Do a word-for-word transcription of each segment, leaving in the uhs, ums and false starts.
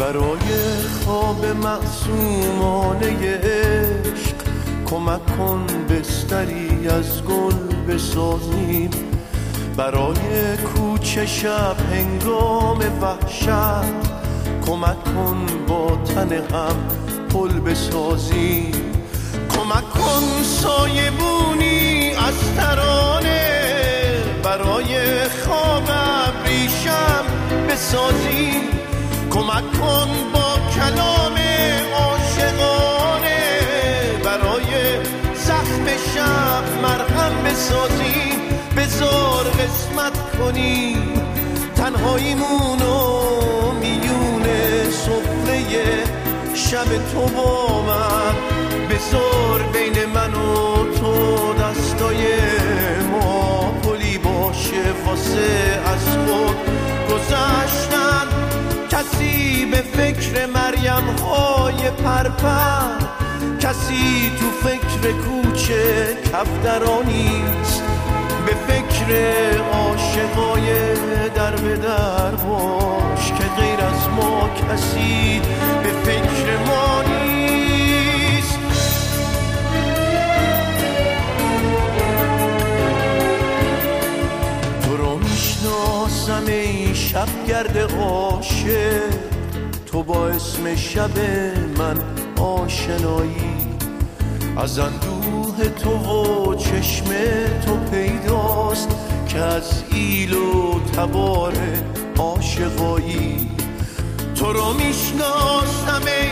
برای خواب معصومانه عشق کمک کن بستری از گل بسازیم، برای کوچه شب هنگام وحشت کمک کن با تن هم پل بسازیم، کمک کن سایبونی از ترانه برای خواب ابریشم بسازیم، کمک کن با کلام عاشقانه برای زخم شب مرهم بسازیم، بذار قسمت کنیم تنهاییمونو میون سفره شب تو با من، بذار بین من و تو دستای ما پلی باشه واسه از خود گذشتن، کسی به فکر مریم های پرپر، کسی تو فکر کوچه کفترانیست، به فکر عاشقای در به در باش که غیر از ما کسی به فکر ما نیست. تو رو میشناسم ای شبگرد عاشق، تو با اسم شب من آشنایی، از اندوه تو و چشم تو پیداست که از ایل و تبار عاشقایی، تو رو میشناسم ای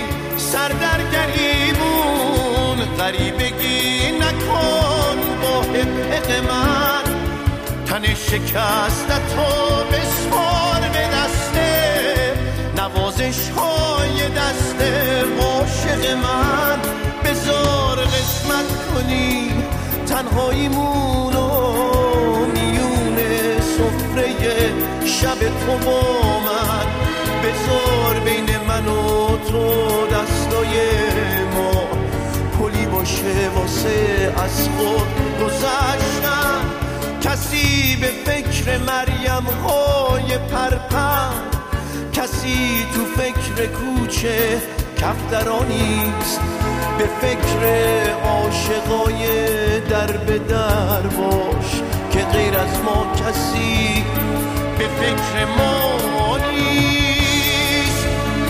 سردرگریمون، غریبگی نکن با حق من، تن شکستتو بسپار به دسته نوازش های دست عاشق من، بذار قسمت کنی تنهاییمونو میون سفره شب تو با من، بذار بین من و تو دستای ما پلی باشه واسه از خود گذشتن، کسی به فکر مریم های پرپر، کسی تو فکر کوچه کفترانیست، به فکر عاشقای در به در باش که غیر از ما کسی به فکر ما نیست.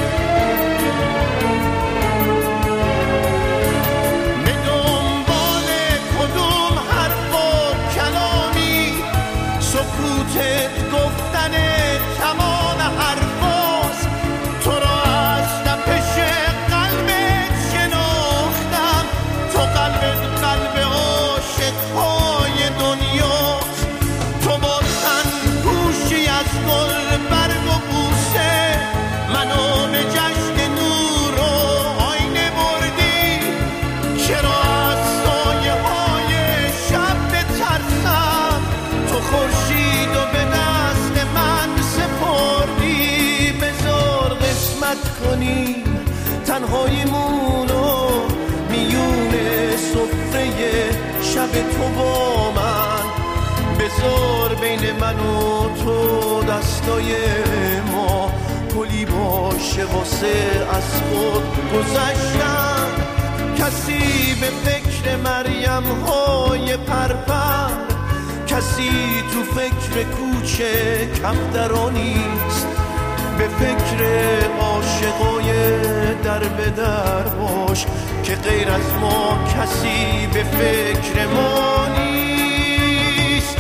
به دنبال کدوم حرف و کلامی سکوتت گفتن تمام حرفاست، تو را از تپش قلبت شناختم، تو قلبت قلب عاشقهای دنیاست، تو با تن گوشی از گل برگ و بوسه منو به جشن نور و آینه بردی، چرا از سایه های شب بترسم، تو خورشید و به دست من سپردی، بذار قسمت کنیم تنهاییمونو میون سفره شب تو با من، بذار بین من و تو دستای ما پلی باشه واسه از خود گذشتن، کسی به فکر مریم های پرپر، کسی تو فکر کوچه کفترانیست، به فکر عاشقای در به در باش که غیر از ما کسی به فکر ما نیست.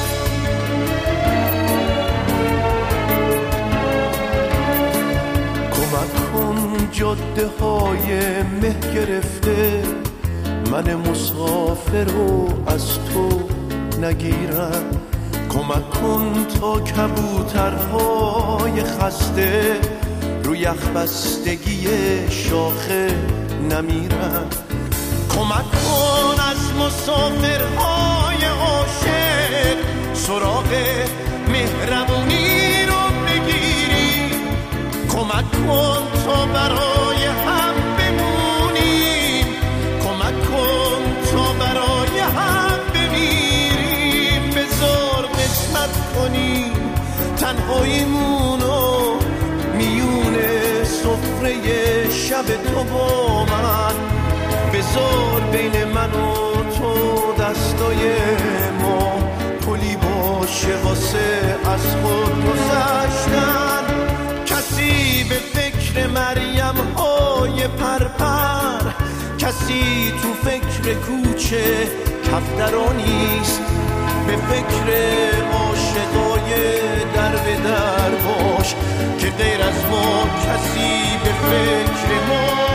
کمک کن جاده های مه گرفته من مسافر رو از تو نگیرم، کمک کن تا کبوترهای خسته روی یخ بستگی شاخه نمیرن، کمک کن از مسافرهای عاشق سراغ مهربونی رو بگیری، کمک کن تا برای هم بمونیم، کمک کن تا برای هم بمیریم، بذار قسمت کنیم تنهاییمونو میون صبح و من، بذار بین من و تو دستای ما پلی باشه واسه از خود گذشتن. کسی به فکر مریم های پرپر، کسی تو فکر کوچه کفترا نیست، به فکر عاشقای در به در باش که غیر از ما کسی به فکر ما